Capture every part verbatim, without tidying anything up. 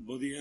bo día.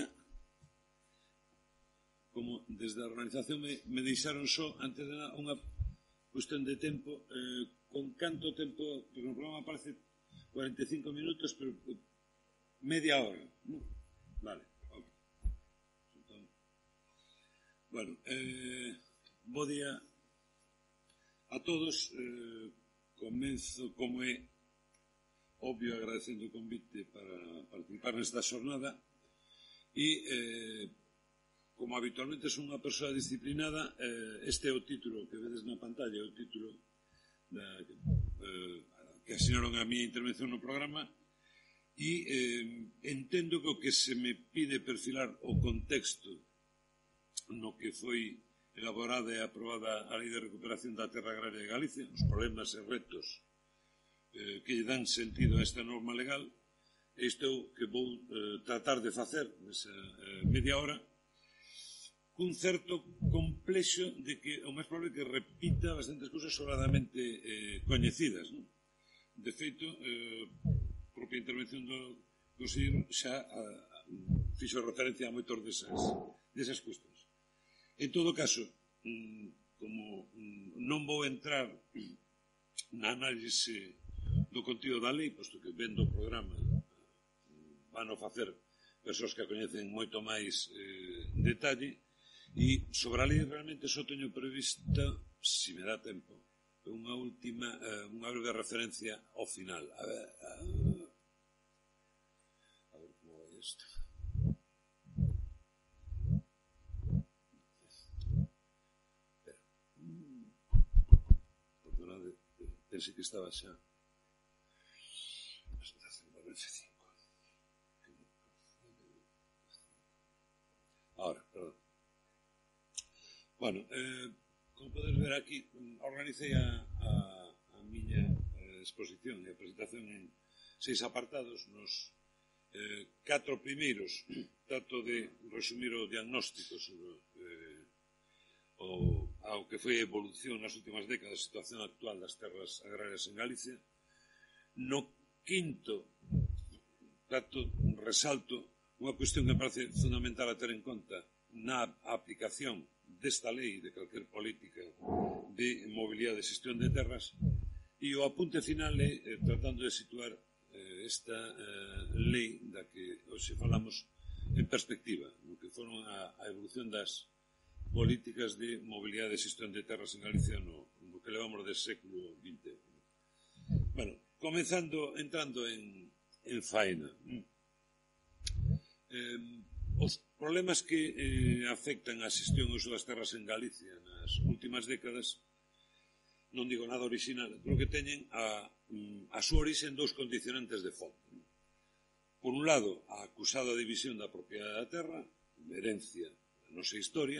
Como desde a organización me, me deixaron só, antes de nada, unha cuestión de tempo, eh, con canto tempo, porque no programa aparece cuarenta e cinco minutos, pero media hora, ¿no? Vale, ok. Entón, bueno, eh, bo día a todos. Eh, comenzo, como é obvio, agradecendo o convite para participar nesta xornada e, eh, como habitualmente son unha persoa disciplinada, eh, este é o título que vedes na pantalla, o título da, eh, que asinaron a miña intervención no programa, e eh, entendo que o que se me pide perfilar o contexto no que foi elaborada e aprobada a Lei de Recuperación da Terra Agraria de Galicia, os problemas e retos eh, que lle dan sentido a esta norma legal. Isto é o que vou eh, tratar de facer nesa eh, media hora, cun certo complexo de que o máis probable é que repita bastantes cousas sobradamente eh, coñecidas, non? De feito, eh, a propia intervención do conselleiro xa a, fixo referencia a moitos desas, desas cuestións. En todo caso, como non vou entrar na análise do contido da lei, posto que vendo o programa van a facer persoas que a coñecen moito máis eh, detalle, e sobre a lei realmente só teño prevista, se me dá tempo, unha última, eh, unha breve referencia ao final. A ver, a, a ver como vai isto. Perdonade, pensei que estaba xa. Ahora, perdón. Bueno, eh, como podes ver aquí, organicei a, a, a miña eh, exposición e a presentación en seis apartados. Nos eh, catro primeiros trato de resumir o diagnóstico sobre eh, o, ao que foi a evolución nas últimas décadas, a situación actual das terras agrarias en Galicia. No quinto trato, resalto unha cuestión que me parece fundamental a ter en conta na aplicación desta lei, de calquer política de mobilidade e xestión de terras, e o apunte final é eh, tratando de situar eh, esta eh, lei da que hoxe falamos en perspectiva, no que foron a, a evolución das políticas de mobilidade e xestión de terras en Galicia no, no que levamos do século vinte. Bueno, comenzando, entrando en, en faena. Eh, os problemas que eh, afectan a xestión e uso das terras en Galicia nas últimas décadas, non digo nada original, creo que teñen a, a súa orixe en dous condicionantes de fondo. Por un lado, a acusada división da propiedade da terra, herencia da nosa historia,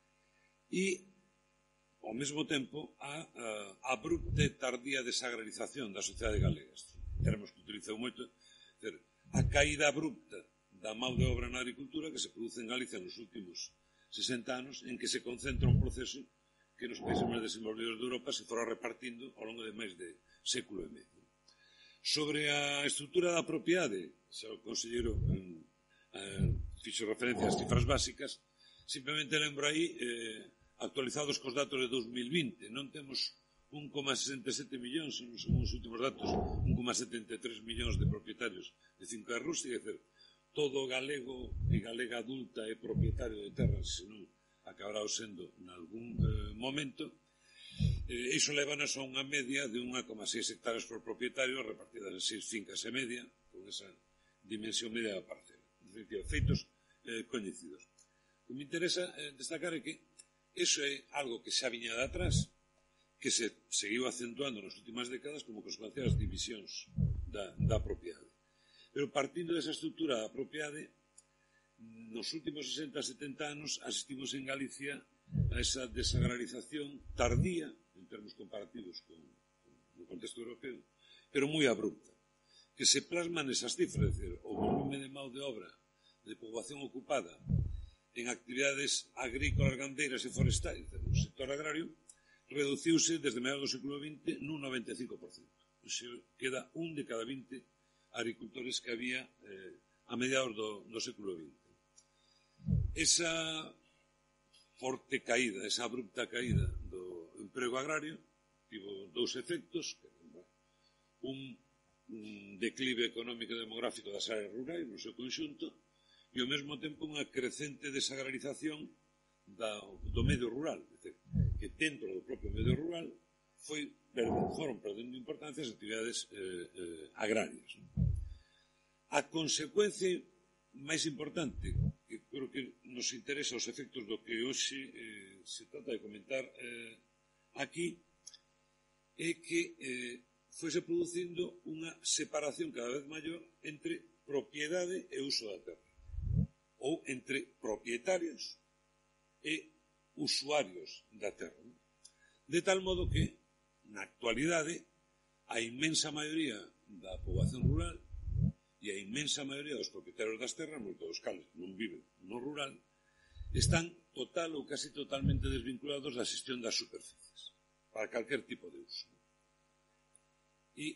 e, ao mesmo tempo, a, a abrupta e tardía desagrarización da sociedade galega. Teremos que utilizar moito, dizer, a caída abrupta da mão de obra na agricultura que se produce en Galicia nos últimos sesenta anos, en que se concentra un proceso que nos países máis desenvolvidos de Europa se fora repartindo ao longo de máis de século e medio. Sobre a estrutura da propiedade, xa o conselleiro eh, fixo referencia ás cifras básicas, simplemente lembro aí, eh, actualizados cos datos de dos mil vinte, non temos un coma sesenta e sete millóns, según os últimos datos, un coma setenta e tres millóns de propietarios de finca rústica, é dicir, todo galego e galega adulta é propietario de terras, senón acabará sendo en algún eh, momento. Eh, iso levanos a unha media de un coma seis hectáreas por propietario, repartidas en seis fincas e media, con esa dimensión media da parcela. Feitos eh, coñecidos. O que me interesa eh, destacar é que iso é algo que xa viña de atrás, que se seguiu acentuando nas últimas décadas como consecuencia das divisións da, da propiedade. Pero partindo desa estrutura da propiedade, nos últimos sesenta a setenta anos asistimos en Galicia a esa desagrarización tardía, en termos comparativos con, con o contexto europeo, pero moi abrupta, que se plasma nesas cifras, é dicir, o volume de mão de obra de poboación ocupada en actividades agrícolas, gandeiras e forestais no sector agrario reduciuse desde mediados do século vinte nun noventa e cinco por cento. Queda un de cada vinte agricultores que había eh, a mediados do, do século vinte. esa forte caída, esa abrupta caída do emprego agrario tivo dous efectos, un, un declive económico e demográfico das áreas rurais no seu conxunto e ao mesmo tempo unha crecente desagrarización da, do medio rural, que dentro do propio medio rural foi, foron perdendo importancia as actividades eh, eh, agrarias. A consecuencia máis importante, que creo que nos interesa os efectos do que hoxe eh, se trata de comentar eh, aquí, é que eh, foise producindo unha separación cada vez maior entre propiedade e uso da terra, ou entre propietarios e usuarios da terra. De tal modo que, na actualidade, a inmensa maioría da poboación rural e a inmensa maioría dos propietarios das terras, moitos dos cales non viven no rural, están total ou casi totalmente desvinculados da xestión das superficies para calquer tipo de uso. E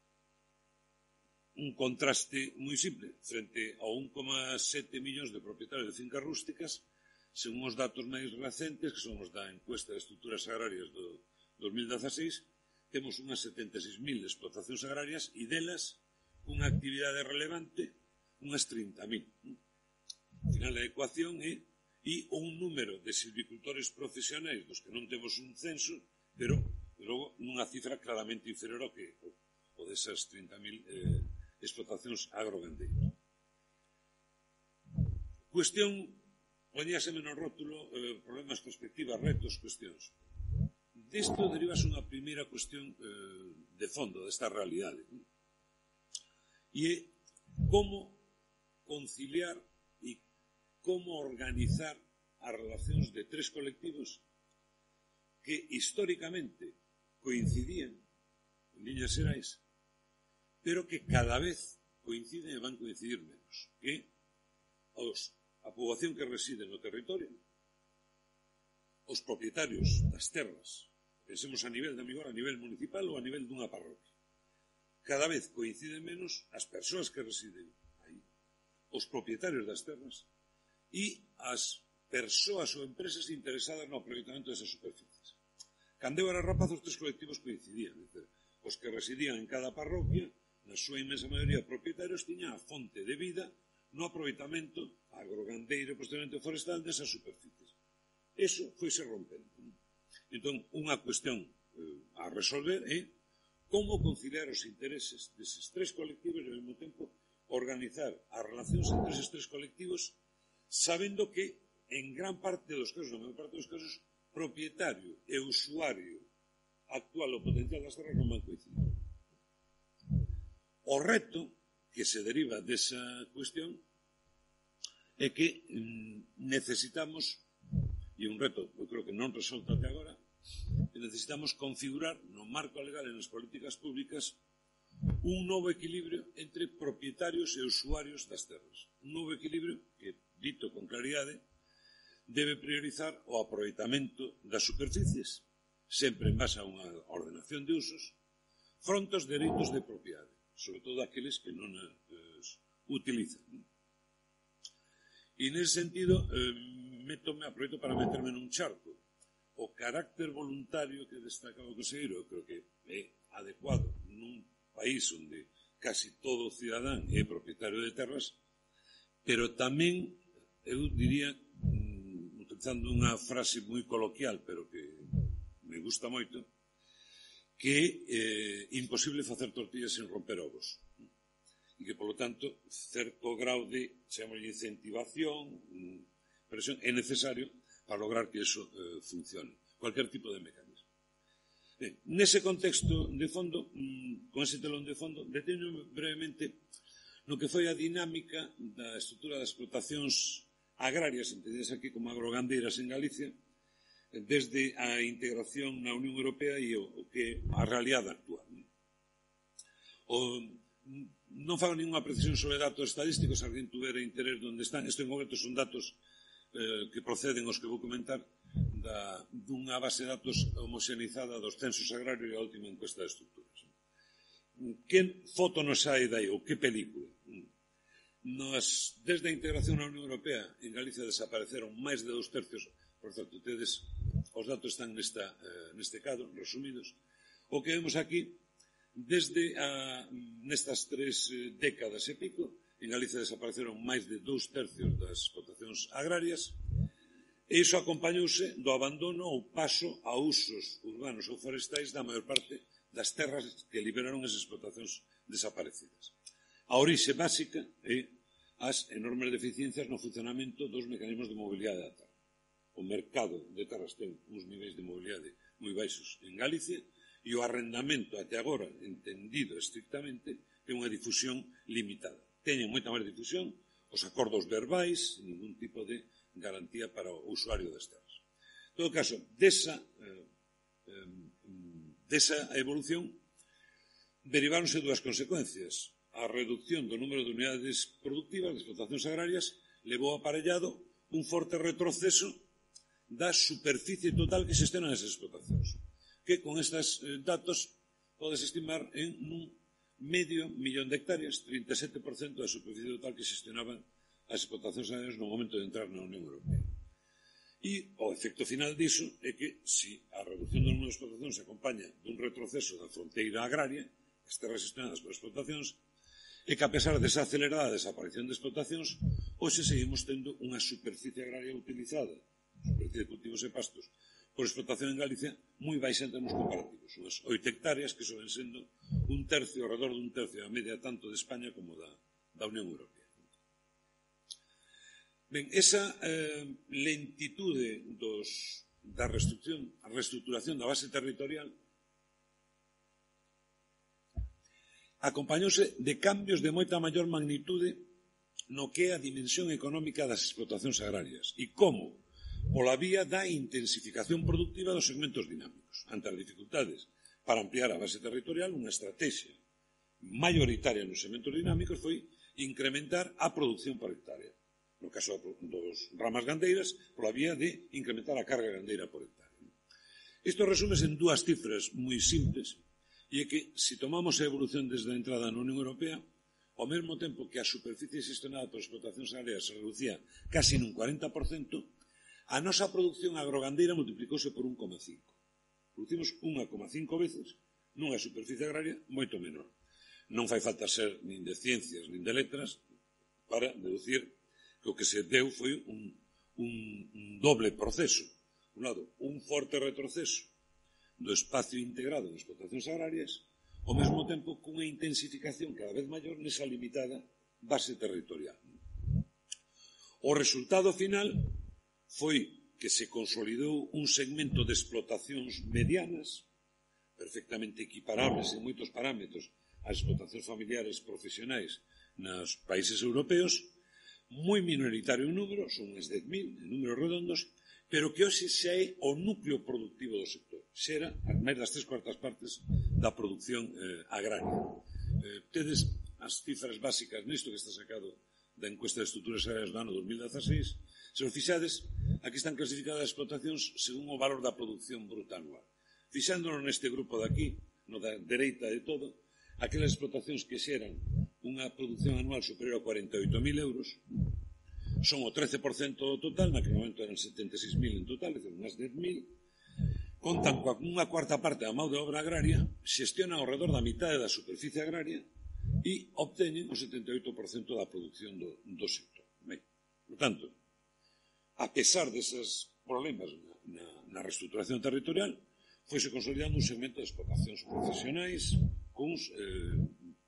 un contraste moi simple frente a un coma sete millóns de propietarios de fincas rústicas, según os datos máis recentes, que son os da encuesta de estruturas agrarias do dos mil dieciséis, temos unhas setenta e seis mil explotacións agrarias e delas unha actividade relevante, unhas trinta mil. Ao final, a ecuación é e un número de silvicultores profesionais dos que non temos un censo, pero logo nunha cifra claramente inferior ao que o desas trinta mil eh, explotacións agrogandeiras. Cuestión, poñíaseme no rótulo, eh, problemas, perspectivas, retos, cuestións. Disto derivase unha primeira cuestión eh, de fondo desta realidade. E é como conciliar e como organizar as relacións de tres colectivos que históricamente coincidían en liñas xerais, pero que cada vez coinciden e van coincidir menos, que os, a poboación que reside no territorio, os propietarios das terras, pensemos a nivel de Amigor, a nivel municipal ou a nivel dunha parroquia. Cada vez coinciden menos as persoas que residen aí, os propietarios das terras e as persoas ou empresas interesadas no aproveitamento desas superficies. Cando eu era rapaz, os tres colectivos coincidían. Dizer, os que residían en cada parroquia, na súa inmensa maioría propietarios, tiñan a fonte de vida no aproveitamento agrogandeiro e posteriormente forestal desas superficies. Eso foise rompendo. Entón, unha cuestión eh, a resolver é como conciliar os intereses deses tres colectivos e, ao mesmo tempo, organizar as relacións entre eses tres colectivos sabendo que, en gran parte dos casos, na maior parte dos casos, propietario e usuario actual ou potencial das terras non van coincidir. O reto que se deriva desa cuestión é que mm, necesitamos, e un reto, eu creo que non resolto até agora, que necesitamos configurar no marco legal e nas políticas públicas un novo equilibrio entre propietarios e usuarios das terras. Un novo equilibrio que, dito con claridade, debe priorizar o aproveitamento das superficies, sempre en base a unha ordenación de usos, fronte aos dereitos de propiedade, sobre todo aqueles que non as utilizan. E nese sentido, eh, métome, aproveito para meterme nun charco. O carácter voluntario que destaca o conselleiro, eu creo que é adecuado nun país onde casi todo cidadán é propietario de terras, pero tamén, eu diría, utilizando unha frase moi coloquial, pero que me gusta moito, que é eh, imposible facer tortillas sen romper ovos. E que, polo tanto, certo grau de, chamamos, incentivación, presión, é necesario para lograr que iso eh, funcione. Cualquier tipo de mecanismo. Ben, nese contexto de fondo, mmm, con ese telón de fondo, deteño brevemente no que foi a dinámica da estrutura das explotacións agrarias, entendidas aquí como agrogandeiras en Galicia, desde a integración na Unión Europea e o, o que a realidade actual. O, non fago ninguna precisión sobre datos estadísticos, alguén tuvera interés onde están. Isto en concreto son datos eh, que proceden os que vou comentar da, dunha base de datos homoxeneizada dos censos agrarios e a última encuesta de estruturas. Que foto nos hai dai, ou que película? Nos, desde a integración na Unión Europea, en Galicia desapareceron máis de dous tercios, por certo, tedes, os datos están nesta, eh, neste cadro, resumidos. O que vemos aquí, desde a, nestas tres eh, décadas e pico, en Galicia desapareceron máis de dous tercios das explotacións agrarias, e iso acompañouse do abandono ou paso a usos urbanos ou forestais da maior parte das terras que liberaron as explotacións desaparecidas. A orixe básica é as enormes deficiencias no funcionamento dos mecanismos de mobilidade da terra. O mercado de terras ten uns niveis de mobilidade moi baixos en Galicia e o arrendamento até agora, entendido estrictamente, é unha difusión limitada. Teñen moita máis difusión os acordos verbais, sin ningún tipo de garantía para o usuario das terras. En todo caso, desa, eh, eh, desa evolución deriváronse dúas consecuencias. A reducción do número de unidades productivas de explotacións agrarias levou aparellado un forte retroceso da superficie total que xestionan as explotacións, que con estes eh, datos podes estimar en un medio millón de hectáreas, trinta e sete por cento da superficie total que xestionaban as explotacións agrarias no momento de entrar na Unión Europea. E o efecto final diso é que, se a reducción do número de explotacións se acompaña dun retroceso da fronteira agraria, as terras gestionadas por explotacións, é que, a pesar desa acelerada desaparición de explotacións, hoxe seguimos tendo unha superficie agraria utilizada, superficie de cultivos e pastos, por explotación en Galicia moi baixa en termos comparativos. Unhas oito hectáreas que soben sendo un tercio, ao redor dun tercio da media tanto de España como da, da Unión Europea. Ben, esa eh, lentitude dos, da reestructuración, a reestructuración da base territorial acompañouse de cambios de moita maior magnitude no que é a dimensión económica das explotacións agrarias e como, pola vía da intensificación productiva dos segmentos dinámicos. Ante as dificultades para ampliar a base territorial, unha estrategia maioritaria nos segmentos dinámicos foi incrementar a produción por hectárea. No caso dos ramas gandeiras, pola vía de incrementar a carga gandeira por hectárea. Isto resúmese en dúas cifras moi simples, e é que, se tomamos a evolución desde a entrada na Unión Europea, ao mesmo tempo que a superficie gestionada por explotacións agrarias se reducía casi nun cuarenta por cento, a nosa produción agrogandeira multiplicouse por un coma cinco. Producimos un coma cinco veces nunha superficie agraria moito menor. Non fai falta ser nin de ciencias nin de letras para deducir que o que se deu foi un, un, un doble proceso. Por un lado, un forte retroceso do espacio integrado de explotacións agrarias, ao mesmo tempo cunha intensificación cada vez maior nesa limitada base territorial. O resultado final foi que se consolidou un segmento de explotacións medianas, perfectamente equiparables en moitos parámetros ás explotacións familiares profesionais nos países europeos, moi minoritario en número, son uns dez mil, en números redondos, pero que hoxe xa é o núcleo productivo do sector. Xa era as máis das tres cuartas partes da produción eh, agraria. Eh, tedes as cifras básicas nisto que está sacado da encuesta de estruturas agrarias do ano dos mil dieciséis. Se os fixades, aquí están clasificadas as explotacións según o valor da produción bruta anual. Fixándonos neste grupo de aquí, no da dereita de todo, aquelas explotacións que xeran unha produción anual superior a cuarenta e oito mil euros, son o trece por cento do total, naquele momento eran setenta e seis mil en total, é dicir, unhas dez mil, contan coa unha cuarta parte da mão de obra agraria, xestionan ao redor da mitade da superficie agraria e obteñen o setenta e oito por cento da produción do, do sector. Ben, por tanto, a pesar deses problemas na, na reestructuración territorial, foise consolidando un segmento de explotacións profesionais cuns, eh,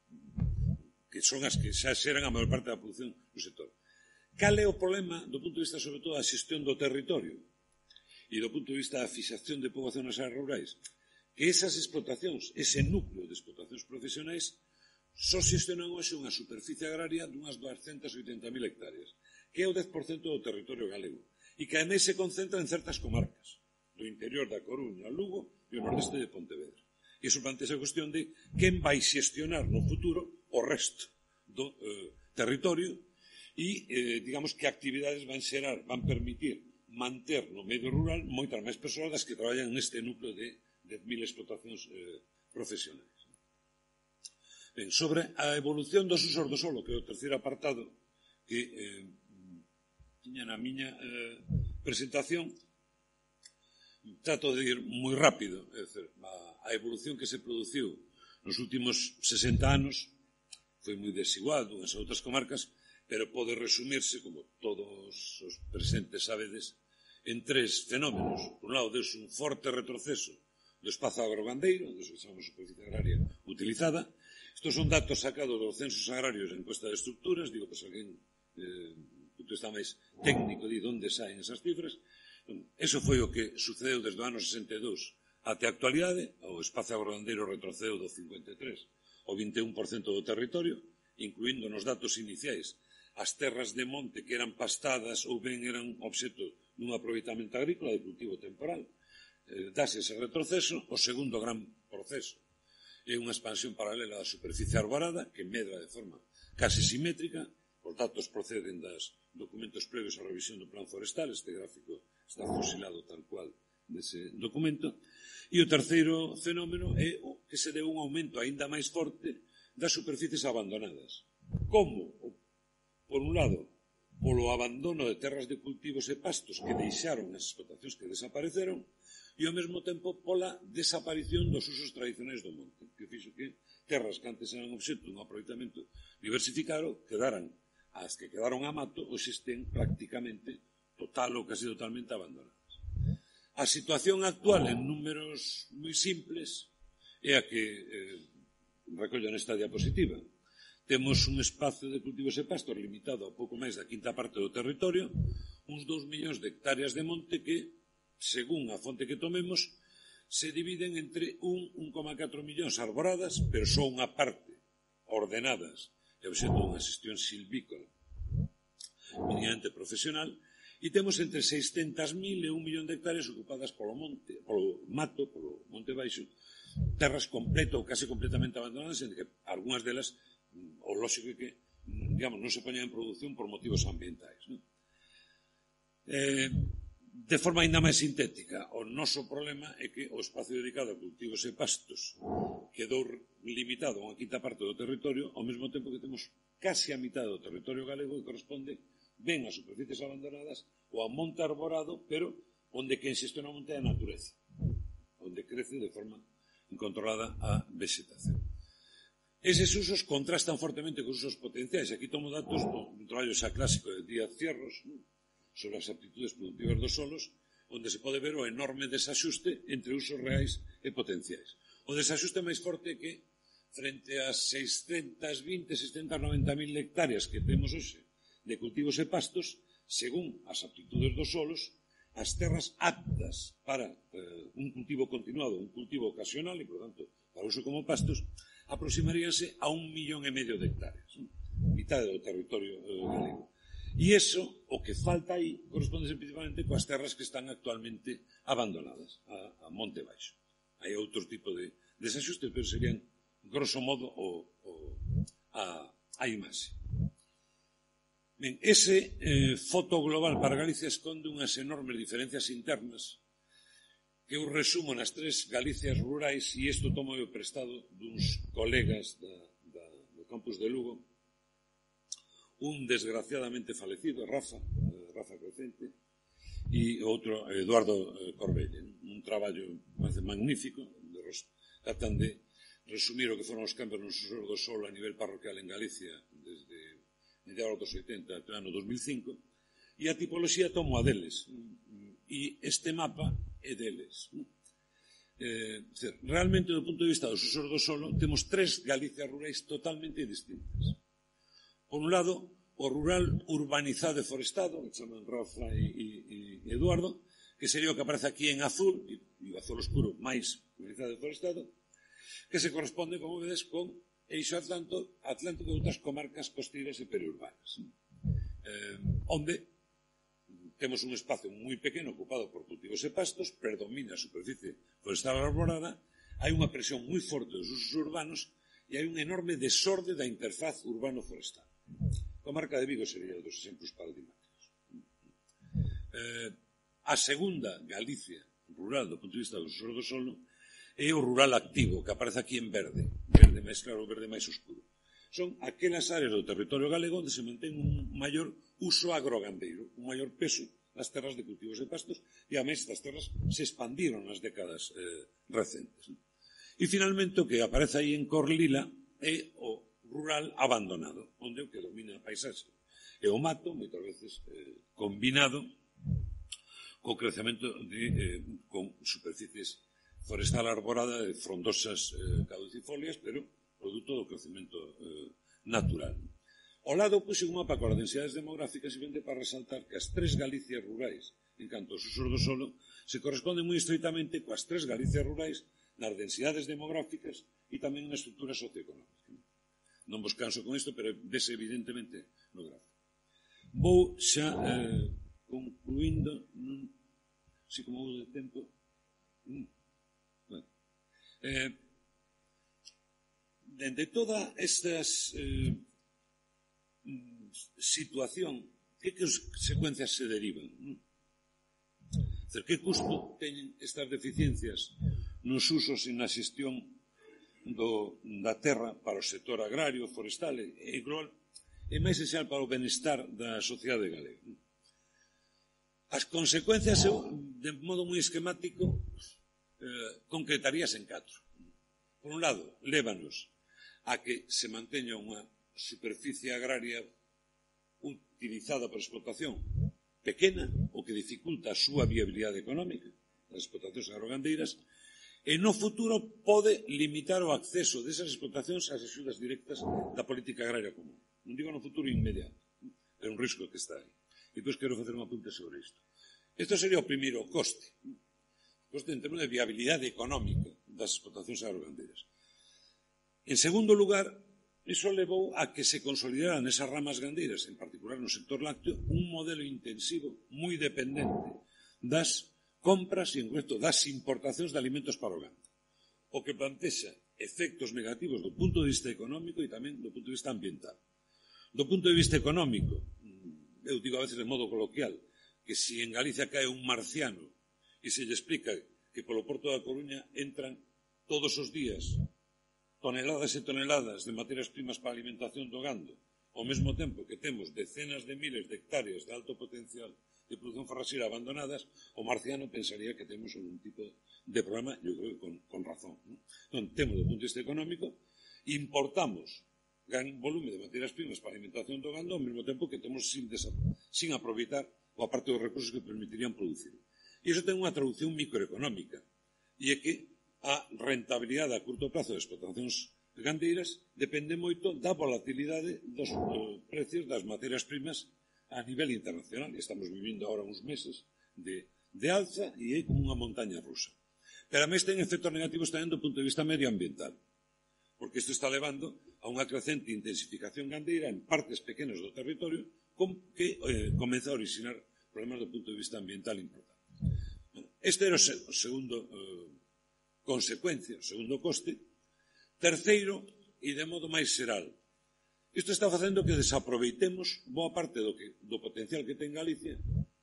que son as que xa xeran a maior parte da produción do sector. Cal é o problema do punto de vista, sobre todo, da xestión do territorio e do punto de vista da fixación de poboación nas áreas rurais? Que esas explotacións, ese núcleo de explotacións profesionais, só xestionan hoxe unha superficie agraria dunhas duascentas oitenta mil hectáreas, que é o dez por cento do territorio galego, e que ademais se concentra en certas comarcas, do interior da Coruña, Lugo e o nordeste de Pontevedra. E iso plantea a cuestión de quen vai xestionar no futuro o resto do eh, territorio e, eh, digamos, que actividades van xerar, van permitir manter no medio rural moitas máis persoas das que traballan neste núcleo de dez mil explotacións eh, profesionais. Ben, sobre a evolución dos usos do solo, que é o terceiro apartado que eh, tiña na miña eh, presentación. Trato de ir moi rápido, é dicir, a, a evolución que se produciu nos últimos sesenta anos foi moi desigual dunhas a outras comarcas, pero pode resumirse, como todos os presentes sabedes, en tres fenómenos. Por un lado, deus un forte retroceso do espazo agrogandeiro, onde se chamamos superficie agraria utilizada. Estos son datos sacados dos censos agrarios en encuesta de estructuras, digo, pues alguén eh, que está máis técnico de onde saen esas cifras. Eso foi o que sucedeu desde o ano sesenta e dous até a actualidade. O espazo agrogandeiro retrocedeu do cincuenta e tres ao vinte e un por cento do territorio, incluindo nos datos iniciais as terras de monte que eran pastadas ou ben eran obxeto dun aproveitamento agrícola de cultivo temporal. Eh, dase ese retroceso. O segundo gran proceso é unha expansión paralela da superficie arborada que medra de forma casi simétrica. Os datos proceden dos documentos previos á revisión do plan forestal. Este gráfico está fusilado tal cual dese documento. E o terceiro fenómeno é o que se deu un aumento aínda máis forte das superficies abandonadas. Como? Por un lado, polo abandono de terras de cultivos e pastos que deixaron as explotacións que desapareceron, e ao mesmo tempo pola desaparición dos usos tradicionais do monte, que fixo que terras que antes eran obxecto dun aproveitamento diversificado quedaran, as que quedaron a mato, hoxe estén prácticamente total ou casi totalmente abandonadas. A situación actual en números moi simples é a que eh, recollo nesta diapositiva. Temos un espazo de cultivos e pastos limitado a pouco máis da quinta parte do territorio, uns dous millóns de hectáreas de monte que, según a fonte que tomemos, se dividen entre un, un coma catro millóns arboradas, pero só unha parte ordenadas e obxecto dunha xestión silvícola minimamente profesional. E temos entre seiscentas mil e un millón de hectáreas ocupadas polo monte, polo mato, polo monte baixo, terras completo ou case completamente abandonadas, en que algunhas delas, o lógico é que, digamos, non se poñan en produción por motivos ambientais, non? Eh, de forma ainda máis sintética, o noso problema é que o espacio dedicado a cultivos e pastos quedou limitado a unha quinta parte do territorio, ao mesmo tempo que temos case a mitad do territorio galego que corresponde ben as superficies abandonadas ou a monte arborado, pero onde quen xestiona o monte é a natureza, onde crece de forma incontrolada a vegetación. Eses usos contrastan fortemente con os usos potenciais. Aquí tomo datos dun traballo xa clásico de Díaz Cierros, ¿no?, sobre as aptitudes productivas dos solos, onde se pode ver o enorme desaxuste entre usos reais e potenciais. O desaxuste máis forte é que, frente ás seiscentas vinte, seiscentas noventa mil hectáreas que temos hoxe de cultivos e pastos, según as aptitudes dos solos, as terras aptas para eh, un cultivo continuado, un cultivo ocasional e, por tanto, para uso como pastos, aproximaríanse a un millón e medio de hectáreas, ¿no?, mitad do territorio eh, galego. E iso, o que falta aí, corresponde principalmente coas terras que están actualmente abandonadas, a, a monte baixo. Hai outro tipo de desaxuste, pero serían, grosso modo, o, o, a, a imaxe. Ben, ese eh, foto global para Galicia esconde unhas enormes diferencias internas que eu resumo nas tres Galicias rurais, e isto tomo eu prestado duns colegas da, da, do campus de Lugo, un desgraciadamente falecido, Rafa, Rafa Crecente, e outro, Eduardo Corbelle. Un traballo magnífico, de, tratan de resumir o que foron os cambios nos usos do solo a nivel parroquial en Galicia desde mediados dos oitenta até o ano dos mil cinco, e a tipoloxía tomo a deles, e este mapa é deles. Eh, realmente, do punto de vista dos usos do solo, temos tres Galicias rurais totalmente distintas. Por un lado, o rural urbanizado e forestado, que chaman Rafa e, e, e Eduardo, que sería o que aparece aquí en azul, e, e o azul oscuro máis urbanizado e forestado, que se corresponde, como vedes, con eixo Atlántico, Atlántico e outras comarcas costeiras e periurbanas, eh, onde temos un espacio moi pequeno ocupado por cultivos e pastos, predomina a superficie forestal arborada, hai unha presión moi forte dos usos urbanos e hai un enorme desorde da interfaz urbano-forestal. A comarca de Vigo sería dos exemplos paradigmáticos. Eh, a segunda Galicia rural do punto de vista dos usos do solo é o rural activo, que aparece aquí en verde, verde máis claro, verde máis oscuro. son aquelas áreas do territorio galego onde se mantén un maior uso agrogandeiro, un maior peso nas terras de cultivos e pastos, e a máis estas terras se expandiron nas décadas eh, recentes. E finalmente o que aparece aí en cor lila é o rural abandonado, onde o que domina a paisaxe e o mato, moitas veces eh, combinado co crecemento de, eh, con superficies forestal arborada de frondosas eh, caducifolias, pero produto do crecemento eh, natural. Ao lado puse un mapa coas densidades demográficas e vende para resaltar que as tres Galicias rurais, en canto aos usos do solo, se corresponden moi estreitamente coas tres Galicias rurais nas densidades demográficas e tamén na estrutura socioeconómica. Non vos canso con isto, pero vese evidentemente no gráfico. Vou xa eh, concluindo, non sei como vou de tempo. Mm. Bueno. Eh, dende toda estas eh, situación, que consecuencias se derivan? Que custo teñen estas deficiencias nos usos e na xestión do, da terra para o sector agrario, forestal e, e global, e máis esencial para o benestar da sociedade galega? As consecuencias, de modo moi esquemático, eh, concretarías en catro. Por un lado, lévanos a que se manteña unha superficie agraria utilizada para explotación pequena, o que dificulta a súa viabilidade económica, as explotacións agrogandeiras, e no futuro pode limitar o acceso desas explotacións ás axudas directas da política agraria común. Non digo no futuro inmediato, é un risco que está aí. E depois quero facer un apunte sobre isto. Isto sería o primeiro, o coste. O coste en termos de viabilidade económica das explotacións agrogandeiras. En segundo lugar, iso levou a que se consolidara nesas ramas gandeiras, en particular no sector lácteo, un modelo intensivo moi dependente das compras e, en concreto, das importacións de alimentos para o gando, o que plantexa efectos negativos do punto de vista económico e tamén do punto de vista ambiental. Do punto de vista económico, eu digo a veces de modo coloquial, que si en Galicia cae un marciano e se lle explica que polo Porto da Coruña entran todos os días toneladas e toneladas de materias primas para a alimentación do gando, ao mesmo tempo que temos decenas de miles de hectáreas de alto potencial de produción forraxeira abandonadas, o marciano pensaría que temos algún tipo de problema, eu creo que con, con razón. ¿No? Entón, temos, do punto de vista económico, importamos gran volume de materias primas para a alimentación do gando, ao mesmo tempo que temos sin, sin aproveitar a parte dos recursos que permitirían producir. E iso ten unha traducción microeconómica, e é que a rentabilidade a curto prazo das explotacións gandeiras depende moito da volatilidade dos uh, precios das materias primas a nivel internacional. Estamos vivindo agora uns meses de, de alza e é como unha montaña rusa. Pero a máis ten efectos negativos tamén do punto de vista medioambiental, porque isto está levando a unha crecente intensificación gandeira en partes pequenas do territorio que eh, comeza a orixinar problemas do punto de vista ambiental importantes. Bueno, este era o, se, o segundo eh, consecuencia, o segundo coste. Terceiro, e de modo máis xeral, isto está facendo que desaproveitemos boa parte do, que, do potencial que ten Galicia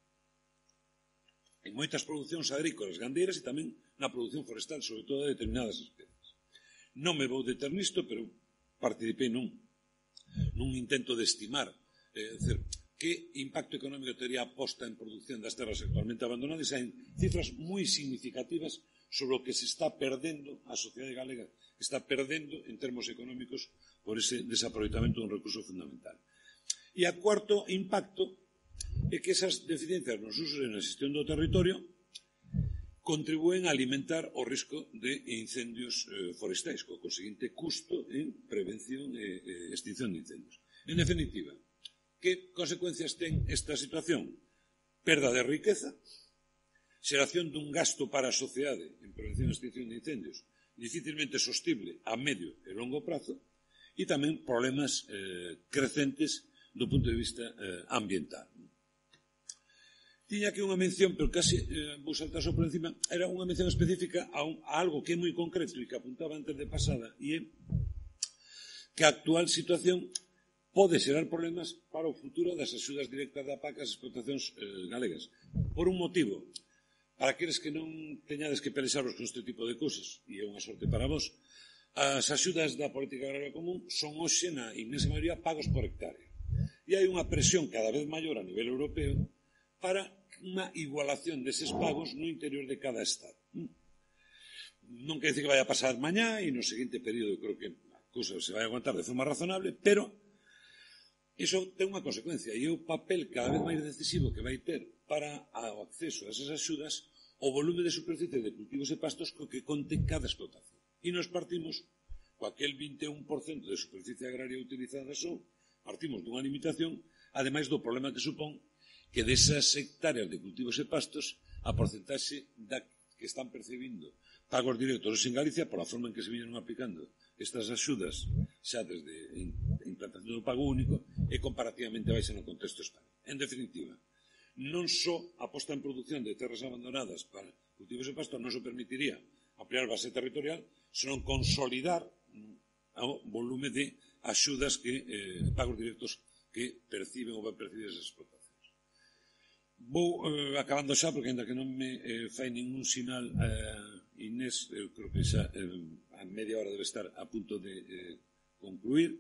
en moitas producións agrícolas gandeiras e tamén na produción forestal, sobre todo de determinadas especies. Non me vou deter nisto, pero participei nun, nun intento de estimar eh, dizer, que impacto económico tería a posta en produción das terras actualmente abandonadas, en cifras moi significativas sobre o que se está perdendo a sociedade galega, está perdendo en termos económicos por ese desaproveitamento dun recurso fundamental. E a cuarto impacto é que esas deficiencias nos usos e na xestión do territorio contribúen a alimentar o risco de incendios eh, forestais, co conseguinte custo en prevención e eh, extinción de incendios. En definitiva, que consecuencias ten esta situación? Perda de riqueza, xeración dun gasto para a sociedade en prevención e extinción de incendios dificilmente sostible a medio e longo prazo e tamén problemas eh, crecentes do punto de vista eh, ambiental. Tiña aquí unha mención, pero casi eh, vou saltar só por encima, era unha mención específica a, un, a algo que é moi concreto e que apuntaba antes de pasada, e é que a actual situación pode xerar problemas para o futuro das axudas directas da P A C ás explotacións eh, galegas. Por un motivo, para aqueles que non teñades que pelexaros con este tipo de cousas, e é unha sorte para vos, As axudas da política agraria común son hoxe na inmensa maioría pagos por hectárea. E hai unha presión cada vez maior a nivel europeo para unha igualación deses pagos no interior de cada estado. Non quer dizer que vai a pasar mañá e no seguinte período creo que a cousa se vai aguantar de forma razonable, pero iso ten unha consecuencia e o papel cada vez máis decisivo que vai ter para o acceso a esas axudas o volume de superficie de cultivos e pastos co que conte cada explotación. E nos partimos, co aquel vinte e un por cento de superficie agraria utilizada só, partimos dunha limitación, ademais do problema que supón que desas hectáreas de cultivos e pastos a porcentaxe da que están percibindo pagos directos en Galicia pola forma en que se viñeron aplicando estas axudas xa desde a implantación do pago único e comparativamente baixa no contexto español. En definitiva, non só a posta en produción de terras abandonadas para cultivos e pastos non se permitiría ampliar base territorial, senón consolidar o volume de axudas que, eh, pagos directos que perciben ou van percibir as explotacións. Vou eh, acabando xa, porque ainda que non me eh, fai ningún sinal eh, Inés, eu creo que xa eh, a media hora debe estar a punto de eh, concluir.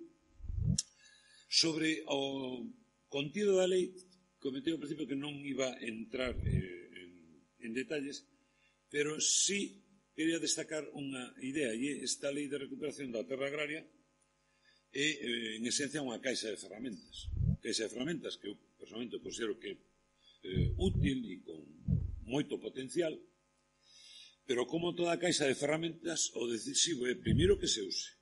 Sobre o contido da lei, comentei ao principio que non iba a entrar eh, en, en detalles, pero sí quería destacar unha idea, e esta lei de recuperación da terra agraria é, eh, en esencia, unha caixa de ferramentas. Caixa de ferramentas que eu, personalmente, considero que é eh, útil e con moito potencial, pero como toda caixa de ferramentas, o decisivo é, primeiro, que se use,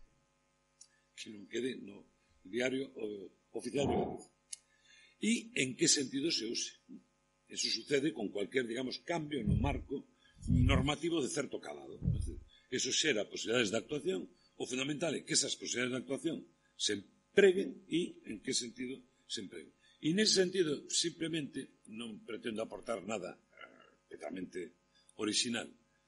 que non quede no diario o, oficial de Galicia. E en que sentido se use. Eso sucede con cualquier, digamos, cambio no marco normativo de certo calado. Eso xera posibilidades de actuación. O fundamental é que esas posibilidades de actuación se empreguen e en que sentido se empreguen. E nese sentido, simplemente, non pretendo aportar nada totalmente original.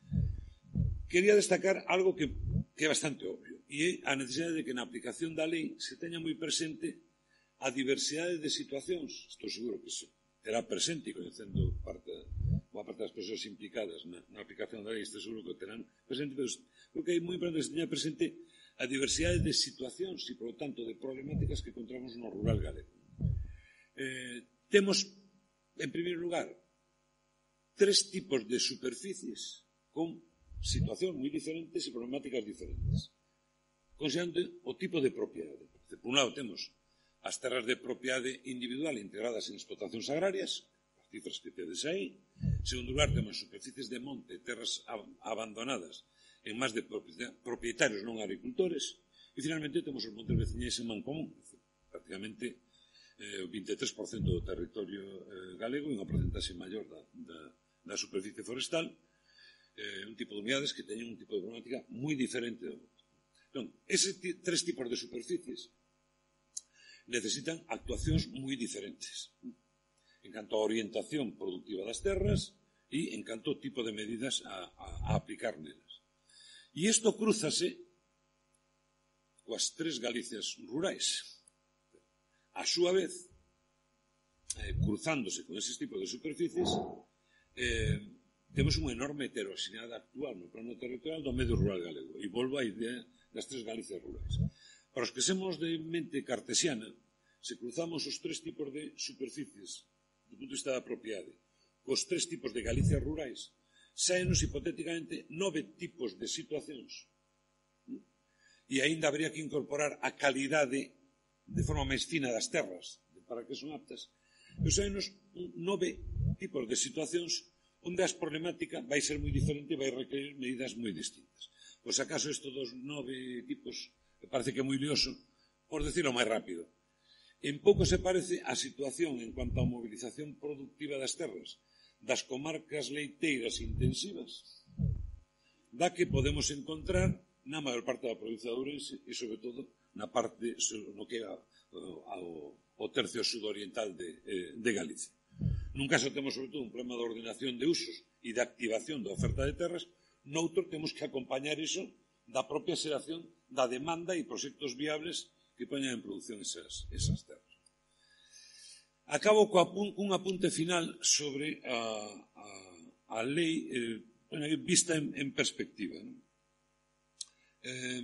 Quería destacar algo que, que é bastante obvio, e é a necesidade de que na aplicación da lei se teña moi presente a diversidade de situacións. Estou seguro que se terá presente, e conhecendo parte, boa parte das persoas implicadas na, na aplicación da lei, estou seguro que terán presente, pero creo que é moi importante que se teña presente a diversidade de situacións e, por lo tanto, de problemáticas que encontramos no rural galego. Eh, temos, en primeiro lugar, tres tipos de superficies con situacións moi diferentes e problemáticas diferentes, considerando o tipo de propiedade. Por un lado, temos as terras de propiedade individual integradas en explotacións agrarias, as cifras que tedes aí. En segundo lugar, temos superficies de monte, terras abandonadas en máis de propietarios non agricultores. E, finalmente, temos os montes veciñais en mancomún, prácticamente eh, o vinte e tres por cento do territorio eh, galego e unha porcentaxe maior da, da, da superficie forestal, eh, un tipo de unidades que teñen un tipo de problemática moi diferente do outro. Entón, eses tres tipos de superficies necesitan actuacións moi diferentes en canto a orientación productiva das terras e en canto ao tipo de medidas a, a, a aplicar nelas. E isto crúzase coas tres Galicias rurais. A súa vez, eh, cruzándose con eses tipos de superficies, eh, temos unha enorme heteroxeneidade actual no plano territorial do medio rural galego. E volvo á idea das tres Galicias rurais. Para os que semos de mente cartesiana, se cruzamos os tres tipos de superficies do punto de vista da propiedade cos tres tipos de Galicias rurais, saenos hipotéticamente nove tipos de situacións. E aínda habría que incorporar a calidade de forma máis fina das terras para que son aptas. Pero saenos nove tipos de situacións onde a problemática vai ser moi diferente e vai requerir medidas moi distintas. Pois acaso estes dos nove tipos me parece que é moi lioso, por decirlo máis rápido. En pouco se parece a situación en cuanto a movilización productiva das terras das comarcas leiteiras intensivas da que podemos encontrar na maior parte da provincia de Ourense e, sobre todo, na parte no que é o tercio sudoriental de, de Galicia. Nun caso temos, sobre todo, un problema de ordenación de usos e de activación da oferta de terras, noutro temos que acompañar iso da propia xeración da demanda e proxectos viables que poñan en producción esas, esas terras. Acabo cun apunte final sobre a, a, a lei eh, vista en, en perspectiva. ¿No? Eh,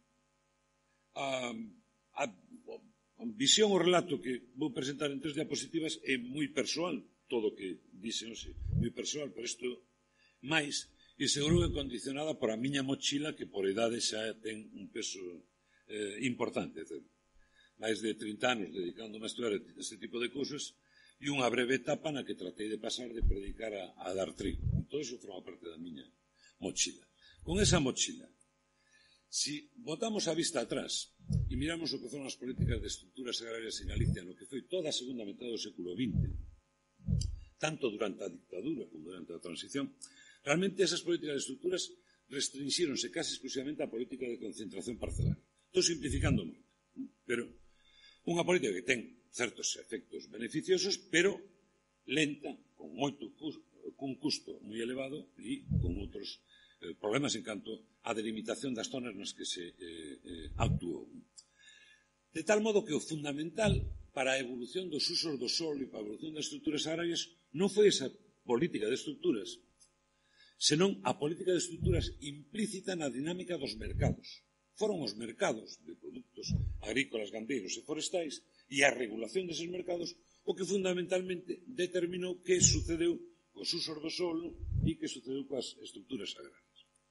a, a, a visión ou relato que vou presentar en tres diapositivas é moi persoal, todo o que dixen hoxe, moi persoal, pero isto máis, e seguro que condicionada por a miña mochila que por idade xa ten un peso eh, importante, etc. máis de trinta anos dedicándome a estudar este tipo de cousas e unha breve etapa na que tratei de pasar de predicar a, a dar trigo. E todo iso forma parte da miña mochila. Con esa mochila, si botamos a vista atrás e miramos o que foron as políticas de estruturas agrarias en Galicia no que foi toda a segunda metade do século vinte, tanto durante a dictadura como durante a transición, realmente esas políticas de estruturas restrinxíronse casi exclusivamente á política de concentración parcelar. Estou simplificando moito, pero unha política que ten certos efectos beneficiosos, pero lenta, con moito custo, cun custo moi elevado e con outros eh, problemas en canto á delimitación das zonas nas que se eh, eh, actuou. De tal modo que o fundamental para a evolución dos usos do solo e para a evolución das estruturas agrarias non foi esa política de estruturas, senón a política de estruturas implícita na dinámica dos mercados. Foron os mercados de produtos agrícolas, gandeiros e forestais e a regulación deses mercados o que fundamentalmente determinou que sucedeu cos usos do solo e que sucedeu coas estruturas agrarias.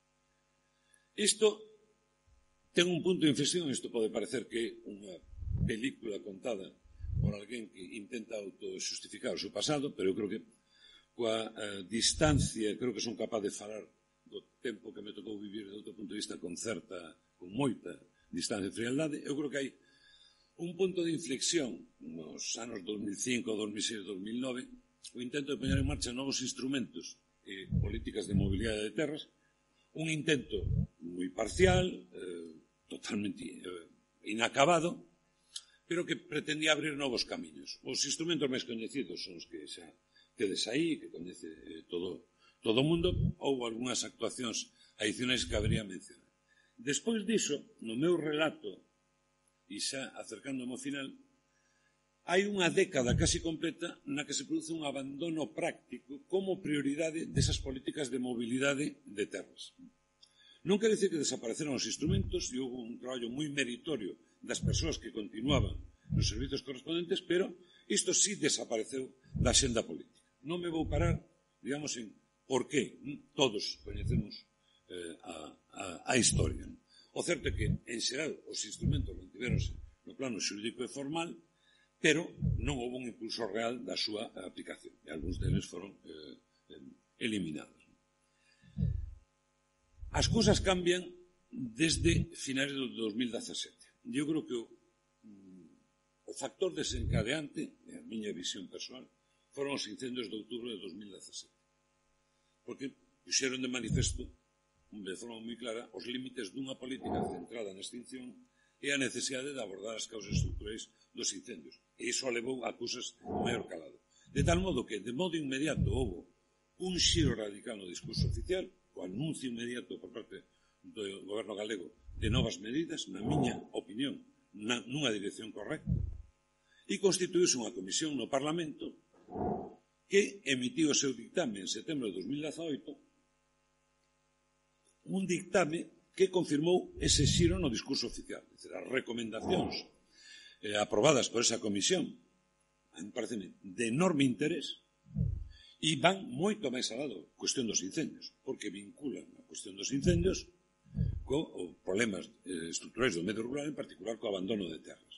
Isto ten un punto de inflexión, isto pode parecer que é unha película contada por alguén que intenta autojustificar o seu pasado, pero eu creo que coa eh, distancia, creo que son capaz de falar do tempo que me tocou vivir de outro punto de vista con certa, con moita distancia de frialdade. Eu creo que hai un punto de inflexión nos anos dos mil cinco, dos mil seis, dos mil nove, o intento de poñer en marcha novos instrumentos e políticas de mobilidade de terras, un intento moi parcial, eh, totalmente eh, inacabado, pero que pretendía abrir novos camiños. Os instrumentos máis coñecidos son os que xa tedes aí, que coñece eh, todo, todo o mundo, ou algunhas actuacións adicionais que habería mencionar. Despois diso, no meu relato, e xa acercándome ao final, hai unha década casi completa na que se produce un abandono práctico como prioridade desas políticas de mobilidade de terras. Non quere dicir que desapareceron os instrumentos e houve un traballo moi meritorio das persoas que continuaban nos servizos correspondentes, pero isto sí desapareceu da xenda política. Non me vou parar, digamos, en por qué. Todos coñecemos eh, a, a, a historia. O certo é que, en xeral, os instrumentos mantiveronse no plano xurídico e formal, pero non houve un impulso real da súa aplicación. E algúns deles foron eh, eliminados. As cousas cambian desde finais do dos mil dezasete. Eu creo que o, o factor desencadeante, a miña visión persoal, foron os incendios de outubro de dos mil dezasete. Porque puxeron de manifesto, de forma moi clara, os límites dunha política centrada na extinción e a necesidade de abordar as causas estruturais dos incendios. E iso levou a cousas maior calado. De tal modo que, de modo inmediato, houve un xiro radical no discurso oficial, o anuncio inmediato por parte do goberno galego de novas medidas, na miña opinión, na, nunha dirección correcta, e constituíse unha comisión no Parlamento que emitiu o seu dictame en setembro de dos mil dezaoito, un dictame que confirmou ese xiro no discurso oficial. É dicir, as recomendacións eh, aprobadas por esa comisión me parecen de enorme interés e van moito máis alado cuestión dos incendios, porque vinculan a cuestión dos incendios co problemas eh, estruturais do medio rural, en particular co abandono de terras.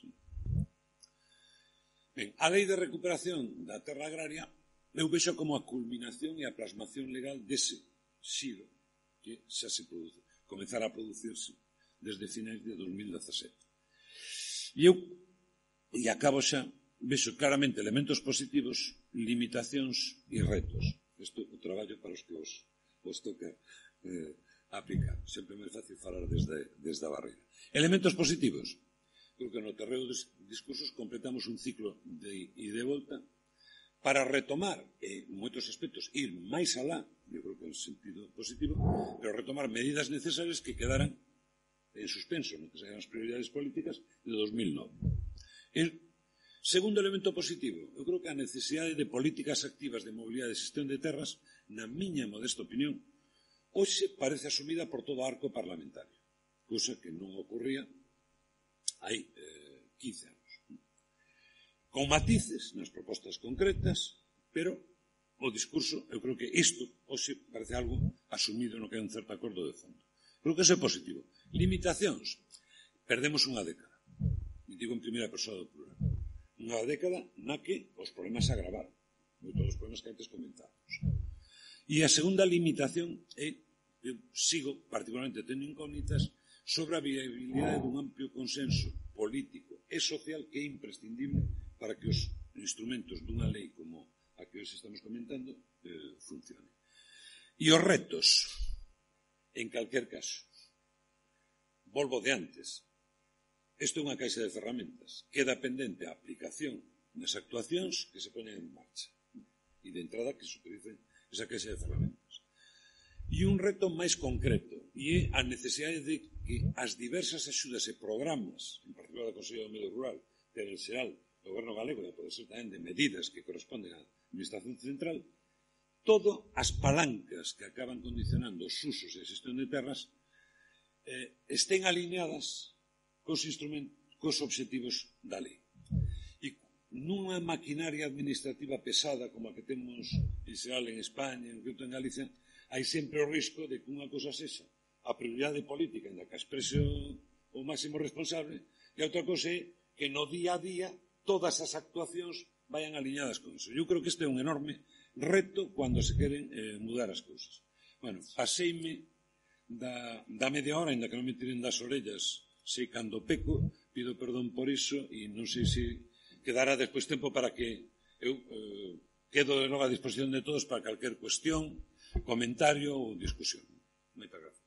Ben, a lei de recuperación da terra agraria eu vexo como a culminación e a plasmación legal dese xiro que xa se produce, comezar a producirse desde finais de dos mil dezasete. E eu, e acabo xa, vexo claramente elementos positivos, limitacións e retos. Isto é o traballo para os que os, os toca eh, aplicar. Sempre é fácil falar desde, desde a barreira. Elementos positivos. Creo que no terreo dos discursos completamos un ciclo de ida e volta para retomar, en moitos aspectos, ir máis alá, eu creo que en sentido positivo, pero retomar medidas necesarias que quedaran en suspenso, no que sean as prioridades políticas de dos mil nove. El segundo elemento positivo, eu creo que a necesidade de políticas activas de mobilidade e xestión de terras, na miña modesta opinión, hoxe parece asumida por todo o arco parlamentario. cousa que non ocurría hai eh, quince anos. Con matices nas propostas concretas, pero o discurso, eu creo que isto hoxe parece algo asumido no que é un certo acordo de fondo. Creo que iso é positivo. Limitacións. Perdemos unha década. E digo en primeira persoa do plural. Unha década na que os problemas se agravaron. Moitos dos problemas que antes comentábamos. E a segunda limitación é, eu sigo particularmente tendo incógnitas sobre a viabilidade dun amplio consenso político e social que é imprescindible para que os instrumentos dunha lei como a que hoxe estamos comentando eh, funcione. E os retos, en calquer caso, volvo de antes, isto é unha caixa de ferramentas, queda pendente a aplicación nas actuacións que se poñen en marcha e de entrada que se utilicen esa caixa de ferramentas. E un reto máis concreto, e é a necesidade de que as diversas axudas e programas, en particular da Consello do Medio Rural, pero en xeral do Goberno galego, e pode ser tamén de medidas que corresponden á Administración Central, todo as palancas que acaban condicionando os usos e a xestión de terras eh, estén alineadas cos instrumentos, cos obxectivos da lei. E nunha maquinaria administrativa pesada como a que temos en xeral en España, en concreto en Galicia, hai sempre o risco de que unha cosa sexa a prioridade política en la que exprese o, o máximo responsable e a outra cosa é que no día a día todas as actuacións vayan alineadas con iso. Eu creo que este é un enorme reto cando se queren eh, mudar as cousas. Bueno, paseime da, da media hora, ainda que non me tiren das orellas, sei cando peco, pido perdón por iso e non sei se quedará despois tempo para que eu eh, quedo de novo a disposición de todos para calquer cuestión, comentario ou discusión. Moitas gracias.